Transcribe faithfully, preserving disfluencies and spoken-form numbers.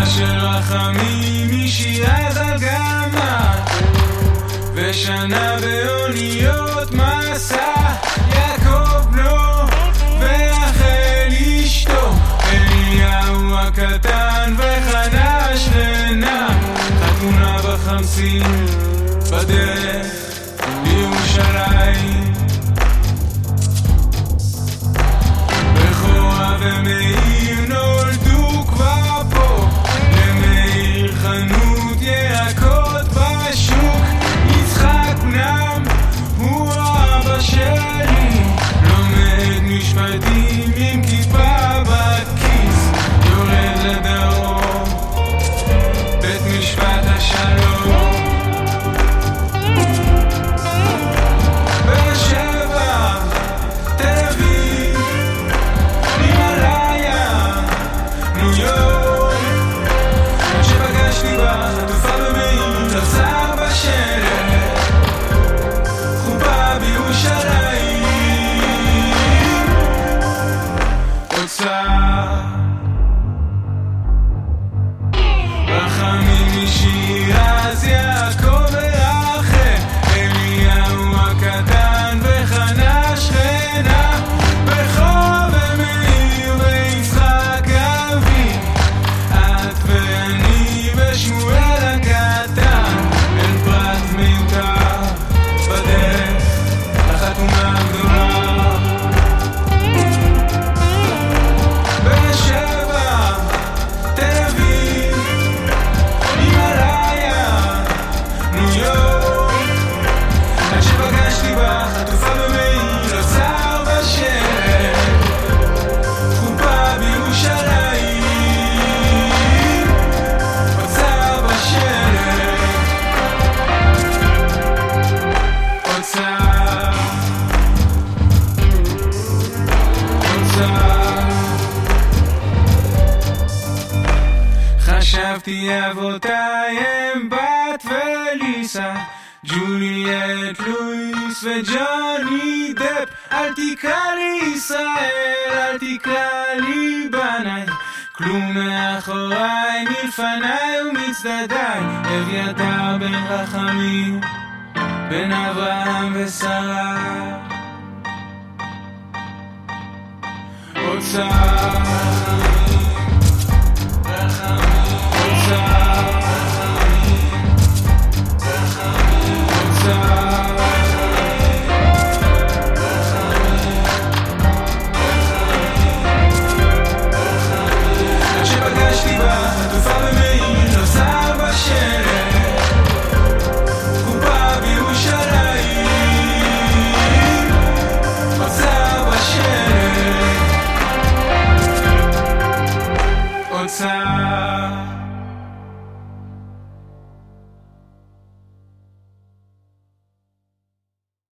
של רחמים משירת על גמל, ושנה באוניות מסע, יעקב בנו ורחל אשתו, אליהו הקטן וחנה שכנה, חתונה בחמסין בדרך לירושלים. בכורה ומאיר נולדו כבר פה, למאיר חנות ירקות בשוק, יצחק בנם הוא אבא שלי, לומד משפטים עם כיפה בכיס, יורד לדרום בית משפט השלום. רחמים משירת יעקב ורחל, אליהו הקטן וחנה שכנה, בכור ומאיר ויצחק אבי, את ואני ושמואל הקטן, אין פרט מיותר בדרך לחתונה הגדולה. חשבתי אבותיי הם בת וליסה, ג'וליאט, לואיס וג'וני דפ, אל תקרא לי ישראל, אל תקרא לי בניי, כלום מאחוריי, מלפניי ומצדדיי, אביתר בן רחמים, בן אברהם ושרה, אוצר Outside